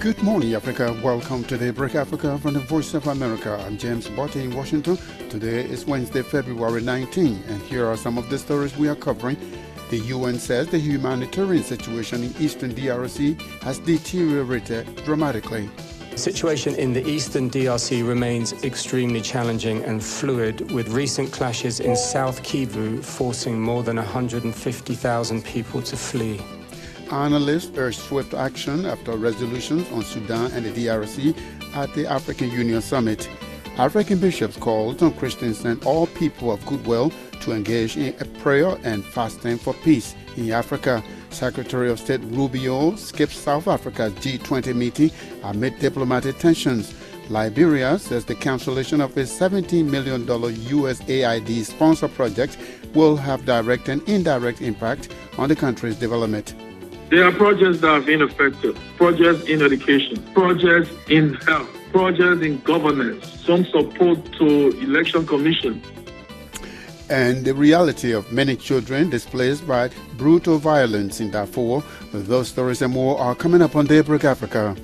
Good morning, Africa. Welcome to Daybreak Africa from the Voice of America. I'm James Botte in Washington. Today is Wednesday, February 19, and here are some of the stories we are covering. The UN says the humanitarian situation in eastern DRC has deteriorated dramatically. The situation in the eastern DRC remains extremely challenging and fluid, with recent clashes in South Kivu forcing more than 150,000 people to flee. Analysts urge swift action after resolutions on Sudan and the DRC at the African Union Summit. African bishops called on Christians and all people of goodwill to engage in a prayer and fasting for peace in Africa. Secretary of State Rubio skips South Africa's G20 meeting amid diplomatic tensions. Liberia says the cancellation of a $17 million USAID sponsor project will have direct and indirect impact on the country's development. There are projects that have been affected, projects in education, projects in health, projects in governance, some support to election commission. And the reality of many children displaced by brutal violence in Darfur. Those stories and more are coming up on Daybreak Africa.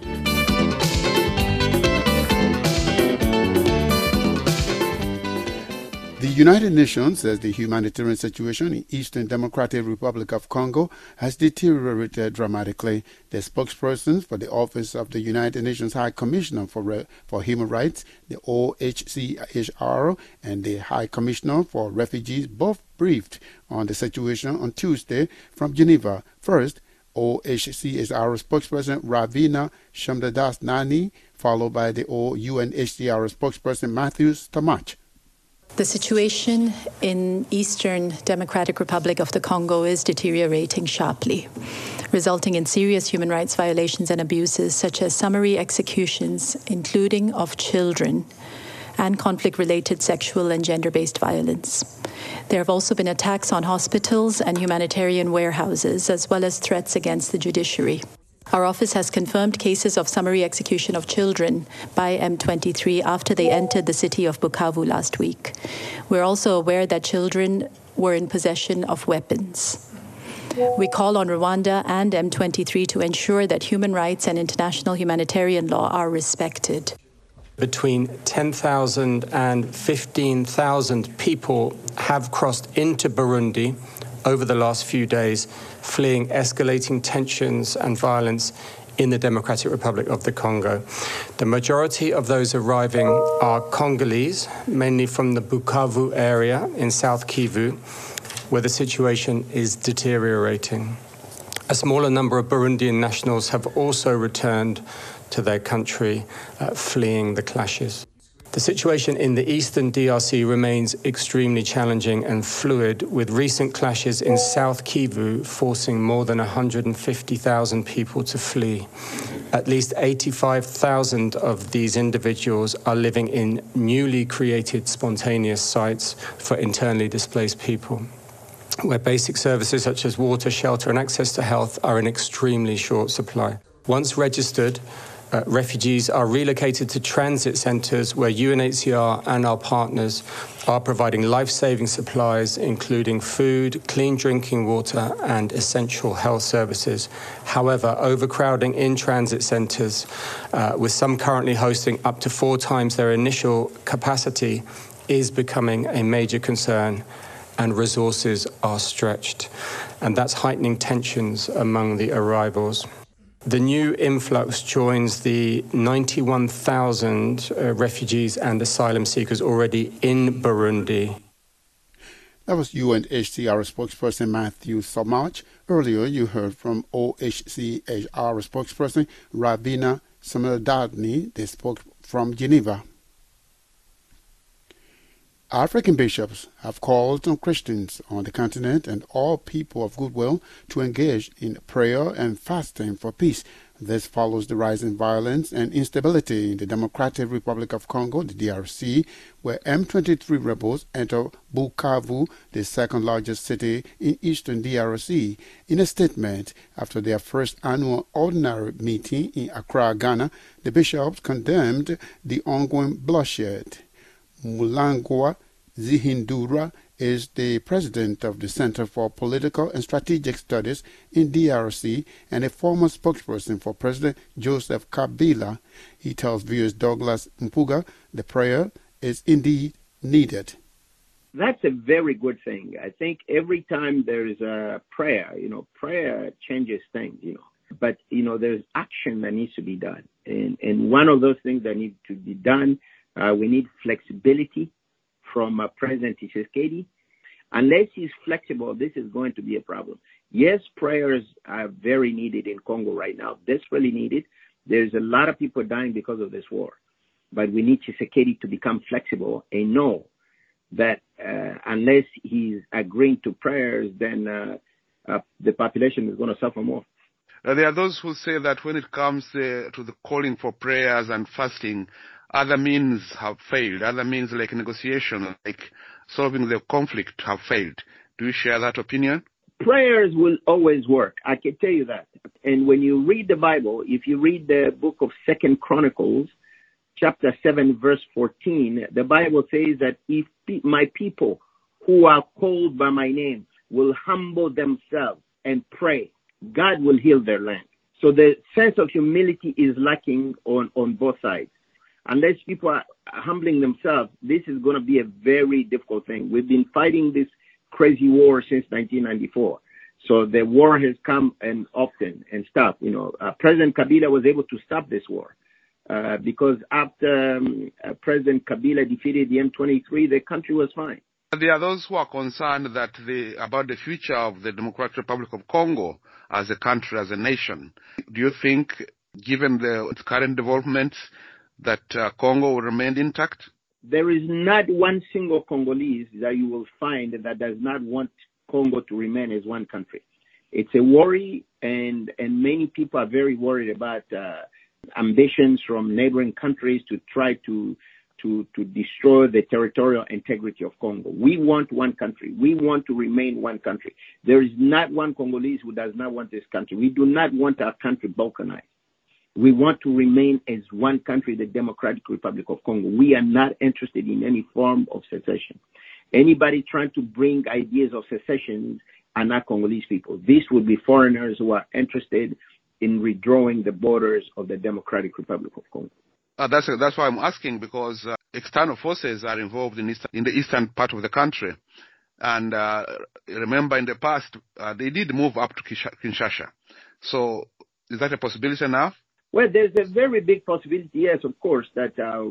The United Nations says the humanitarian situation in Eastern Democratic Republic of Congo has deteriorated dramatically. The spokespersons for the Office of the United Nations High Commissioner for Human Rights, the OHCHR, and the High Commissioner for Refugees both briefed on the situation on Tuesday from Geneva. First, OHCHR spokesperson Ravina Shamdasani, followed by the UNHCR spokesperson Matthew Stamach. The situation in Eastern Democratic Republic of the Congo is deteriorating sharply, resulting in serious human rights violations and abuses such as summary executions, including of children, and conflict-related sexual and gender-based violence. There have also been attacks on hospitals and humanitarian warehouses, as well as threats against the judiciary. Our office has confirmed cases of summary execution of children by M23 after they entered the city of Bukavu last week. We're also aware that children were in possession of weapons. We call on Rwanda and M23 to ensure that human rights and international humanitarian law are respected. Between 10,000 and 15,000 people have crossed into Burundi over the last few days, fleeing escalating tensions and violence in the Democratic Republic of the Congo. The majority of those arriving are Congolese, mainly from the Bukavu area in South Kivu, where the situation is deteriorating. A smaller number of Burundian nationals have also returned to their country, fleeing the clashes. The situation in the eastern DRC remains extremely challenging and fluid, with recent clashes in South Kivu forcing more than 150,000 people to flee. At least 85,000 of these individuals are living in newly created spontaneous sites for internally displaced people, where basic services such as water, shelter, and access to health are in extremely short supply. Once registered, refugees are relocated to transit centres where UNHCR and our partners are providing life-saving supplies, including food, clean drinking water, and essential health services. However, overcrowding in transit centres, with some currently hosting up to 4 times their initial capacity, is becoming a major concern, and resources are stretched. And that's heightening tensions among the arrivals. The new influx joins the 91,000 refugees and asylum seekers already in Burundi. That was UNHCR spokesperson Matthew Stamach. Earlier, you heard from OHCHR spokesperson Ravina Shamdasani. They spoke from Geneva. African bishops have called on Christians on the continent and all people of goodwill to engage in prayer and fasting for peace. This follows the rise in violence and instability in the Democratic Republic of Congo, the DRC, where M23 rebels enter Bukavu, the second largest city in eastern DRC. In a statement after their first annual ordinary meeting in Accra, Ghana, the bishops condemned the ongoing bloodshed. Mulangwa Zihindura is the president of the Center for Political and Strategic Studies in DRC and a former spokesperson for President Joseph Kabila. He tells viewers Douglas Mpuga the prayer is indeed needed. That's a very good thing. I think every time there is a prayer, prayer changes things, But, there's action that needs to be done. And one of those things that need to be done, we need flexibility from President Tshisekedi. Unless he's flexible, this is going to be a problem. Yes, prayers are very needed in Congo right now, desperately needed. There's a lot of people dying because of this war. But we need Tshisekedi to become flexible and know that unless he's agreeing to prayers, then the population is going to suffer more. There are those who say that when it comes to the calling for prayers and fasting, other means have failed. Other means like negotiation, like solving the conflict have failed. Do you share that opinion? Prayers will always work. I can tell you that. And when you read the Bible, if you read the book of 2 Chronicles, chapter 7, verse 14, the Bible says that if my people who are called by my name will humble themselves and pray, God will heal their land. So the sense of humility is lacking on both sides. Unless people are humbling themselves, this is going to be a very difficult thing. We've been fighting this crazy war since 1994. So the war has come and often and stopped. President Kabila was able to stop this war because after President Kabila defeated the M23, the country was fine. There are those who are concerned that about the future of the Democratic Republic of Congo as a country, as a nation. Do you think, given its current developments, that Congo will remain intact? There is not one single Congolese that you will find that does not want Congo to remain as one country. It's a worry, and many people are very worried about ambitions from neighboring countries to try to destroy the territorial integrity of Congo. We want one country. We want to remain one country. There is not one Congolese who does not want this country. We do not want our country balkanized. We want to remain as one country, the Democratic Republic of Congo. We are not interested in any form of secession. Anybody trying to bring ideas of secession are not Congolese people. These would be foreigners who are interested in redrawing the borders of the Democratic Republic of Congo. That's why I'm asking, because external forces are involved in the eastern part of the country. And remember, in the past, they did move up to Kinshasa. So is that a possibility now? Well, there's a very big possibility, yes, of course, that,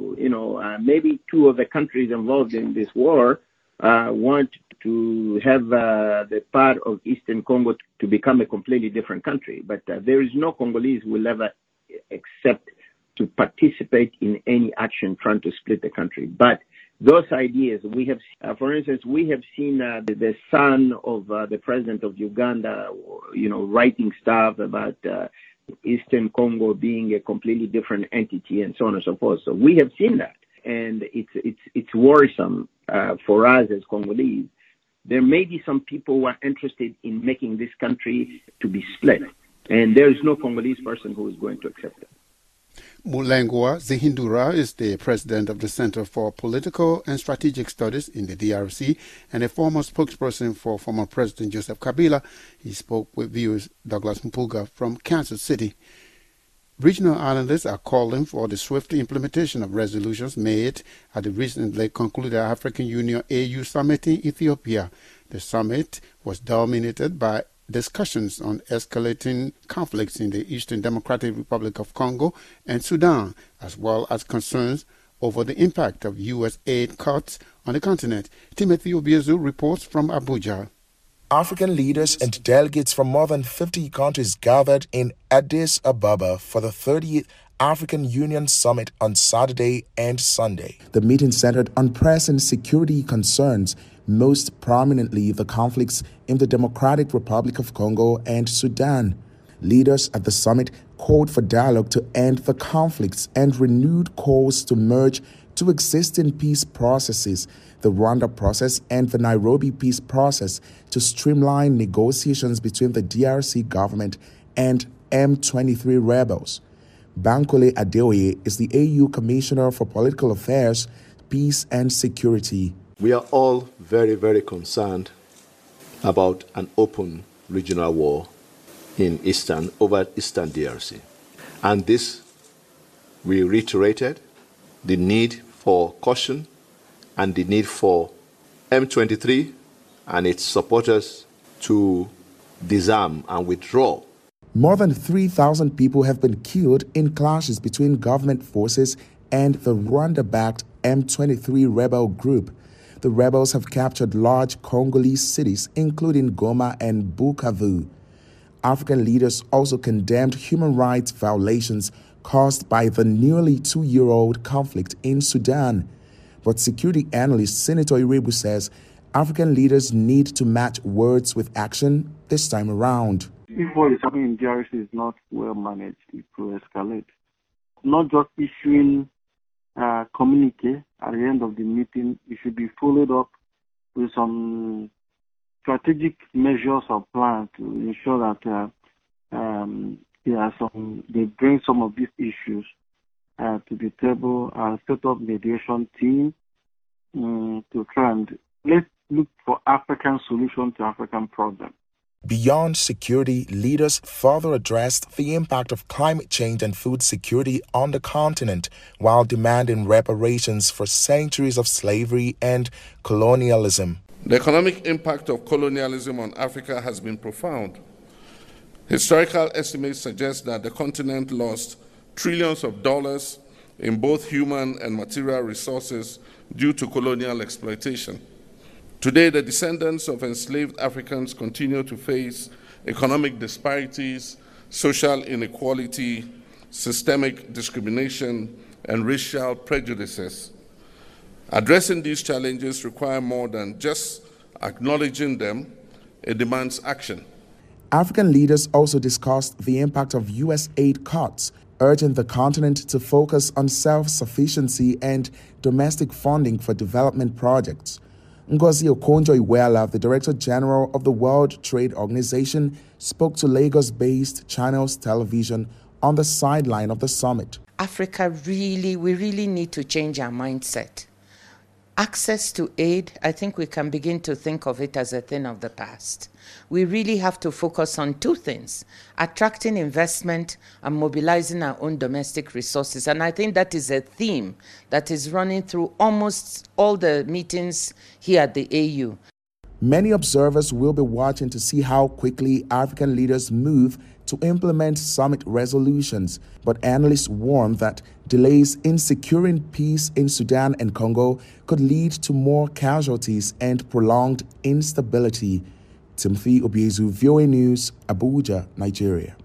maybe two of the countries involved in this war want to have the part of Eastern Congo to become a completely different country. But there is no Congolese who will ever accept to participate in any action trying to split the country. But those ideas, we have, for instance, we have seen the son of the president of Uganda, writing stuff about Eastern Congo being a completely different entity and so on and so forth. So we have seen that, and it's worrisome for us as Congolese. There may be some people who are interested in making this country to be split, and there is no Congolese person who is going to accept it. Mulengwa Zihindura is the president of the Center for Political and Strategic Studies in the DRC and a former spokesperson for former President Joseph Kabila. He spoke with viewers Douglas Mpuga from Kansas City. Regional analysts are calling for the swift implementation of resolutions made at the recently concluded African Union AU summit in Ethiopia. The summit was dominated by discussions on escalating conflicts in the Eastern Democratic Republic of Congo and Sudan, as well as concerns over the impact of U.S. aid cuts on the continent. Timothy Obiezu reports from Abuja. African leaders and delegates from more than 50 countries gathered in Addis Ababa for the 30th African Union Summit on Saturday and Sunday. The meeting centered on pressing security concerns, most prominently the conflicts in the Democratic Republic of Congo and Sudan. Leaders at the summit called for dialogue to end the conflicts and renewed calls to merge two existing peace processes, the Rwanda process and the Nairobi peace process, to streamline negotiations between the DRC government and M23 rebels. Bankole Adeoye is the AU Commissioner for Political Affairs, Peace and Security. We are all very, very concerned about an open regional war over Eastern DRC. And this, we reiterated the need for caution and the need for M23 and its supporters to disarm and withdraw. More than 3,000 people have been killed in clashes between government forces and the Rwanda-backed M23 rebel group. The rebels have captured large Congolese cities, including Goma and Bukavu. African leaders also condemned human rights violations caused by the nearly 2-year-old conflict in Sudan. But security analyst Senator Irebu says African leaders need to match words with action this time around. If what is happening in DRC is not well managed, it will escalate. Not just issuing a communique at the end of the meeting, it should be followed up with some strategic measures or plans to ensure that they bring some of these issues to the table and set up mediation team to try and let's look for African solutions to African problems. Beyond security, leaders further addressed the impact of climate change and food security on the continent while demanding reparations for centuries of slavery and colonialism. The economic impact of colonialism on Africa has been profound. Historical estimates suggest that the continent lost trillions of dollars in both human and material resources due to colonial exploitation. Today, the descendants of enslaved Africans continue to face economic disparities, social inequality, systemic discrimination, and racial prejudices. Addressing these challenges require more than just acknowledging them. It demands action. African leaders also discussed the impact of U.S. aid cuts, urging the continent to focus on self-sufficiency and domestic funding for development projects. Ngozi Okonjo-Iweala, the Director General of the World Trade Organization, spoke to Lagos-based Channels Television on the sideline of the summit. Africa we really need to change our mindset. Access to aid, I think we can begin to think of it as a thing of the past. We really have to focus on two things: attracting investment and mobilizing our own domestic resources. And I think that is a theme that is running through almost all the meetings here at the AU. Many observers will be watching to see how quickly African leaders move to implement summit resolutions, but analysts warn that delays in securing peace in Sudan and Congo could lead to more casualties and prolonged instability. Timothy Obiezu, VOA News, Abuja, Nigeria.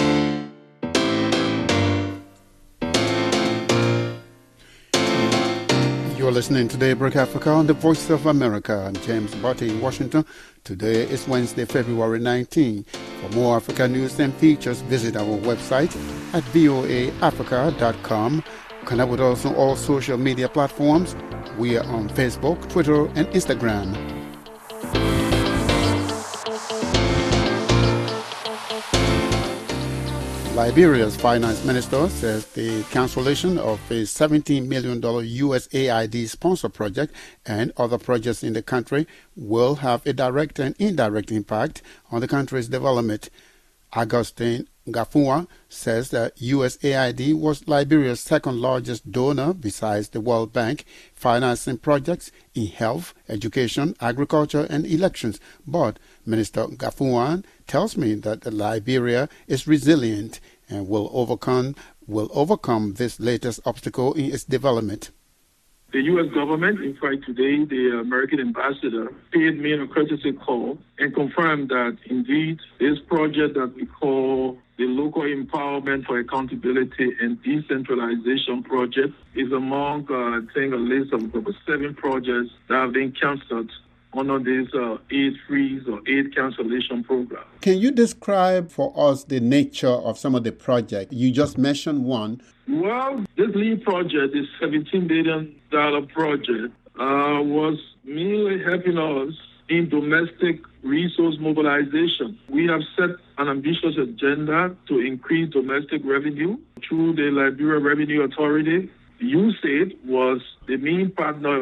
You're listening to Daybreak Africa on the Voice of America. I'm James Botti in Washington. Today is Wednesday, February 19. For more Africa news and features, visit our website at voaafrica.com. Connect with us on all social media platforms. We are on Facebook, Twitter, and Instagram. Liberia's finance minister says the cancellation of a $17 million USAID sponsor project and other projects in the country will have a direct and indirect impact on the country's development. Augustine Gafunwa says that USAID was Liberia's second largest donor besides the World Bank, financing projects in health, education, agriculture, and elections. But Minister Gafunwa tells me that Liberia is resilient and will overcome this latest obstacle in its development. The U.S. government, in fact, today, the American ambassador paid me a courtesy call and confirmed that, indeed, this project that we call the Local Empowerment for Accountability and Decentralization Project is among, I think, a list of over 7 projects that have been canceled under this aid freeze or aid cancellation program. Can you describe for us the nature of some of the projects? You just mentioned one. Well, this lead project, this $17 billion project, was merely helping us in domestic resource mobilization. We have set an ambitious agenda to increase domestic revenue through the Liberia Revenue Authority. USAID was the main partner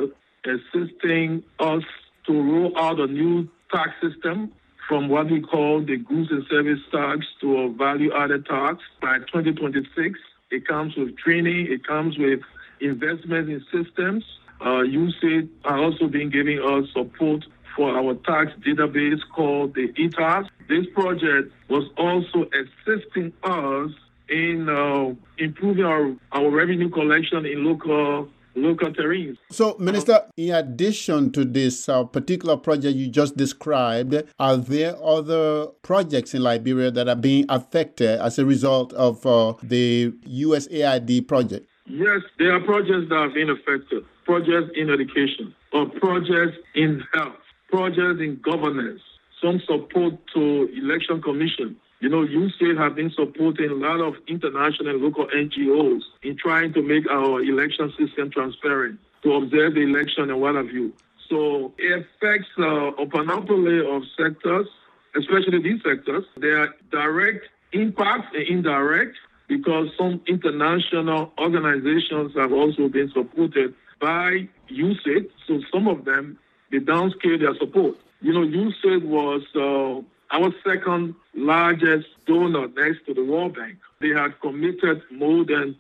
assisting us to roll out a new tax system from what we call the goods and service tax to a value-added tax by 2026. It comes with training. It comes with investment in systems. USAID are also been giving us support for our tax database called the ETAS. This project was also assisting us in improving our revenue collection in local terrains. So, Minister, in addition to this particular project you just described, are there other projects in Liberia that are being affected as a result of the USAID project? Yes, there are projects that have been affected. Projects in education, or projects in health, projects in governance, some support to election commission. You know, USAID have been supporting a lot of international and local NGOs in trying to make our election system transparent, to observe the election and what have you. So it affects a panoply of sectors, especially these sectors. There are direct impacts and indirect, because some international organizations have also been supported by USAID. So some of them, they downscale their support. You know, USAID was our second largest donor next to the World Bank. They had committed more than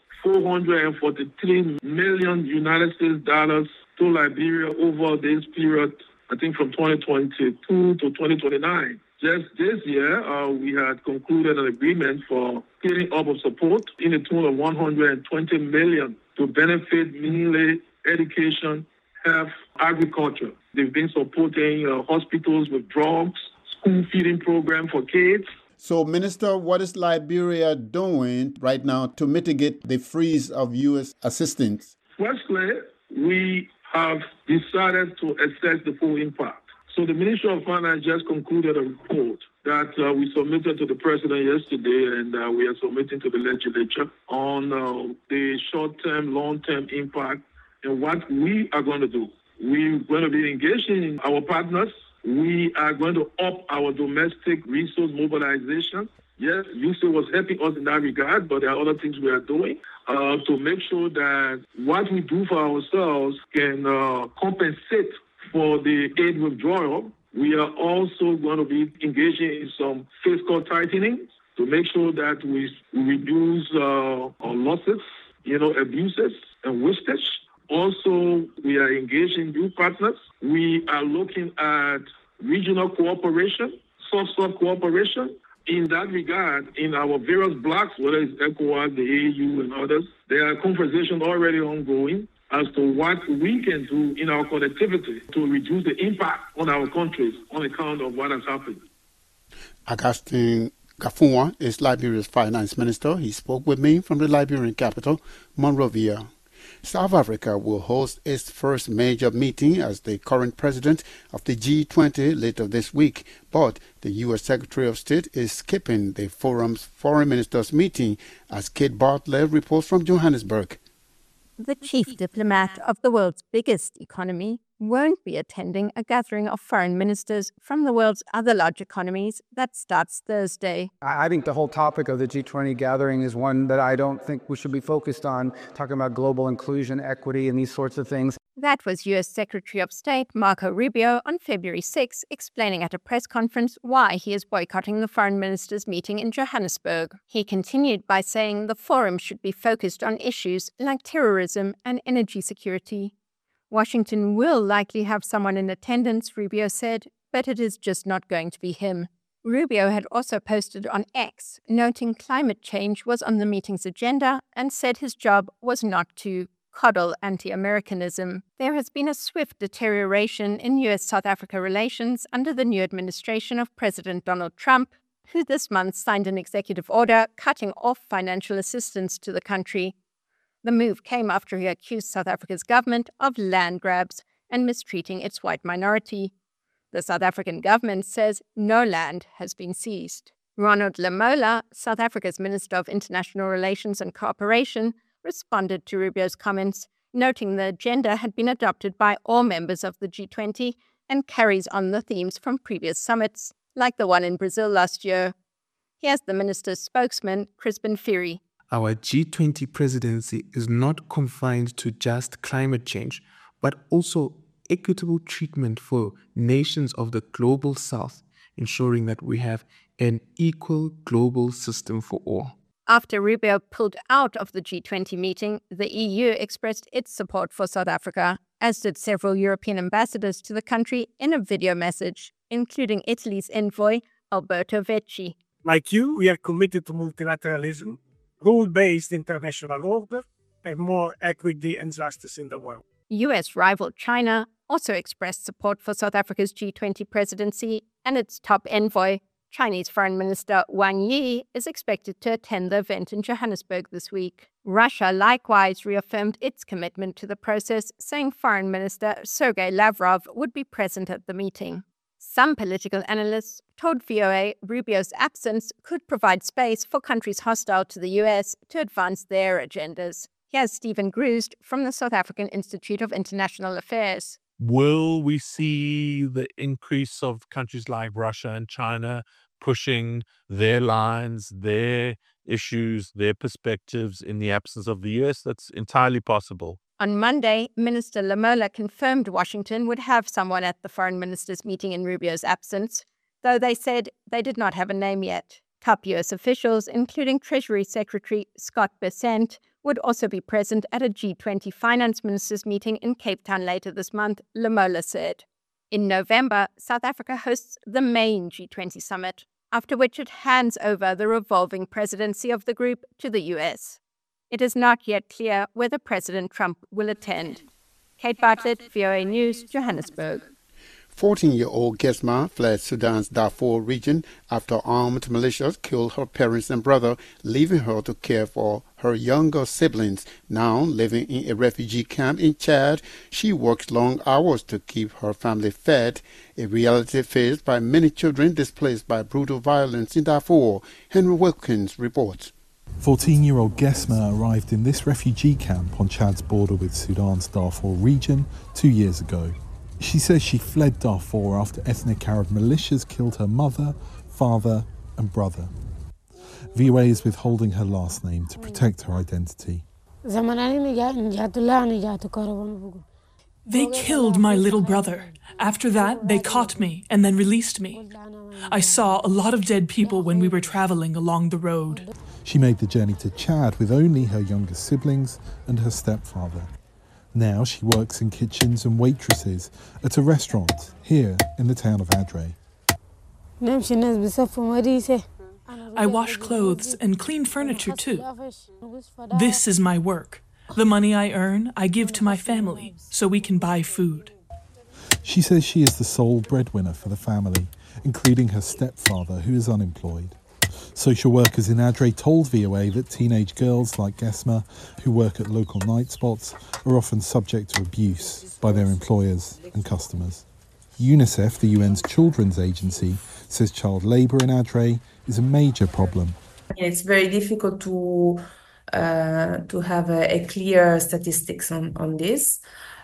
$443 million United States dollars to Liberia over this period, I think from 2022 to 2029. Just this year, we had concluded an agreement for scaling up of support in the tune of $120 million to benefit mainly education, health, agriculture. They've been supporting hospitals with drugs, school feeding program for kids. So, Minister, what is Liberia doing right now to mitigate the freeze of U.S. assistance? Firstly, we have decided to assess the full impact. So the Ministry of Finance just concluded a report that we submitted to the President yesterday, and we are submitting to the legislature on the short-term, long-term impact and what we are going to do. We're going to be engaging our partners. We are going to up our domestic resource mobilization. Yes, USAID was helping us in that regard, but there are other things we are doing to make sure that what we do for ourselves can compensate for the aid withdrawal. We are also going to be engaging in some fiscal tightening to make sure that we reduce our losses, abuses and wastage. Also, we are engaging new partners. We are looking at regional cooperation, soft cooperation. In that regard, in our various blocks, whether it's ECOWAS, the AU, and others, there are conversations already ongoing as to what we can do in our connectivity to reduce the impact on our countries on account of what has happened. Augustine Gafunwa is Liberia's finance minister. He spoke with me from the Liberian capital, Monrovia. South Africa will host its first major meeting as the current president of the G20 later this week, but the U.S. Secretary of State is skipping the forum's foreign ministers meeting, as Kate Bartlett reports from Johannesburg. The chief diplomat of the world's biggest economy won't be attending a gathering of foreign ministers from the world's other large economies that starts Thursday. I think the whole topic of the G20 gathering is one that I don't think we should be focused on, talking about global inclusion, equity, and these sorts of things. That was U.S. Secretary of State Marco Rubio on February 6, explaining at a press conference why he is boycotting the foreign ministers' meeting in Johannesburg. He continued by saying the forum should be focused on issues like terrorism and energy security. Washington will likely have someone in attendance, Rubio said, but it is just not going to be him. Rubio had also posted on X, noting climate change was on the meeting's agenda and said his job was not to coddle anti-Americanism. There has been a swift deterioration in U.S.-South Africa relations under the new administration of President Donald Trump, who this month signed an executive order cutting off financial assistance to the country. The move came after he accused South Africa's government of land grabs and mistreating its white minority. The South African government says no land has been seized. Ronald Lamola, South Africa's Minister of International Relations and Cooperation, responded to Rubio's comments, noting the agenda had been adopted by all members of the G20 and carries on the themes from previous summits, like the one in Brazil last year. Here's the minister's spokesman, Crispin Phiri. Our G20 presidency is not confined to just climate change, but also equitable treatment for nations of the global south, ensuring that we have an equal global system for all. After Rubio pulled out of the G20 meeting, the EU expressed its support for South Africa, as did several European ambassadors to the country in a video message, including Italy's envoy, Alberto Vecchi. Like you, we are committed to multilateralism, rule-based international order, and more equity and justice in the world. US rival China also expressed support for South Africa's G20 presidency, and its top envoy, Chinese Foreign Minister Wang Yi, is expected to attend the event in Johannesburg this week. Russia likewise reaffirmed its commitment to the process, saying Foreign Minister Sergei Lavrov would be present at the meeting. Some political analysts told VOA Rubio's absence could provide space for countries hostile to the US to advance their agendas. Here's Stephen Groost from the South African Institute of International Affairs. Will we see the increase of countries like Russia and China pushing their lines, their issues, their perspectives in the absence of the US? That's entirely possible. On Monday, Minister Lamola confirmed Washington would have someone at the foreign ministers' meeting in Rubio's absence, though they said they did not have a name yet. Top US officials, including Treasury Secretary Scott Bessent, would also be present at a G20 finance ministers' meeting in Cape Town later this month, Lamola said. In November, South Africa hosts the main G20 summit, after which it hands over the revolving presidency of the group to the US. It is not yet clear whether President Trump will attend. Kate Bartlett, VOA News, Johannesburg. 14-year-old Gesma fled Sudan's Darfur region after armed militias killed her parents and brother, leaving her to care for her younger siblings. Now living in a refugee camp in Chad, she works long hours to keep her family fed, a reality faced by many children displaced by brutal violence in Darfur. Henry Wilkins reports. 14-year-old Gesma arrived in this refugee camp on Chad's border with Sudan's Darfur region 2 years ago. She says she fled Darfur after ethnic Arab militias killed her mother, father and brother. VOA is withholding her last name to protect her identity. They killed my little brother. After that, they caught me and then released me. I saw a lot of dead people when we were traveling along the road. She made the journey to Chad with only her younger siblings and her stepfather. Now she works in kitchens and waitresses at a restaurant here in the town of Adre. I wash clothes and clean furniture too. This is my work. The money I earn, I give to my family so we can buy food. She says she is the sole breadwinner for the family, including her stepfather, who is unemployed. Social workers in Adre told VOA that teenage girls like Gesma, who work at local night spots, are often subject to abuse by their employers and customers. UNICEF, the UN's children's agency, says child labour in Adre is a major problem. It's very difficult to have a clear statistics on this.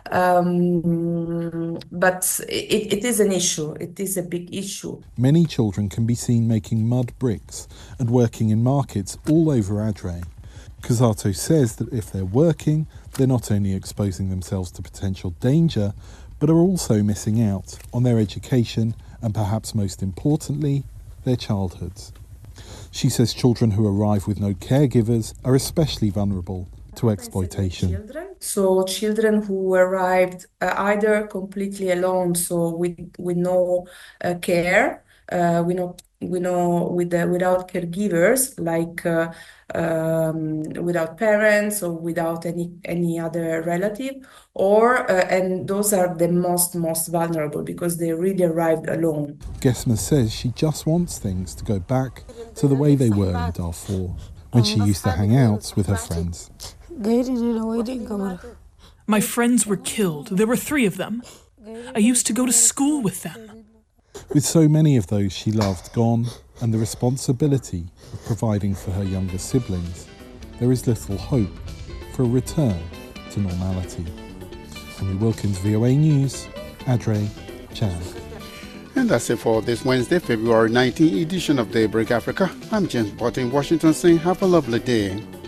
But it is an issue. It is a big issue. Many children can be seen making mud bricks and working in markets all over Adre. Kazato says that if they're working, they're not only exposing themselves to potential danger, but are also missing out on their education and perhaps most importantly, their childhoods. She says children who arrive with no caregivers are especially vulnerable to exploitation. So children who arrived either completely alone, so with no care, without caregivers, like without parents or without any other relative, or and those are the most vulnerable because they really arrived alone. Gesma says she just wants things to go back to the way they were in Darfur, when she used to hang out with her friends. My friends were killed. There were 3 of them. I used to go to school with them. With so many of those she loved gone and the responsibility of providing for her younger siblings, there is little hope for a return to normality. Henry Wilkins, VOA News, Adre, Chad. And that's it for this Wednesday, February 19th edition of Daybreak Africa. I'm James Bott in Washington saying have a lovely day.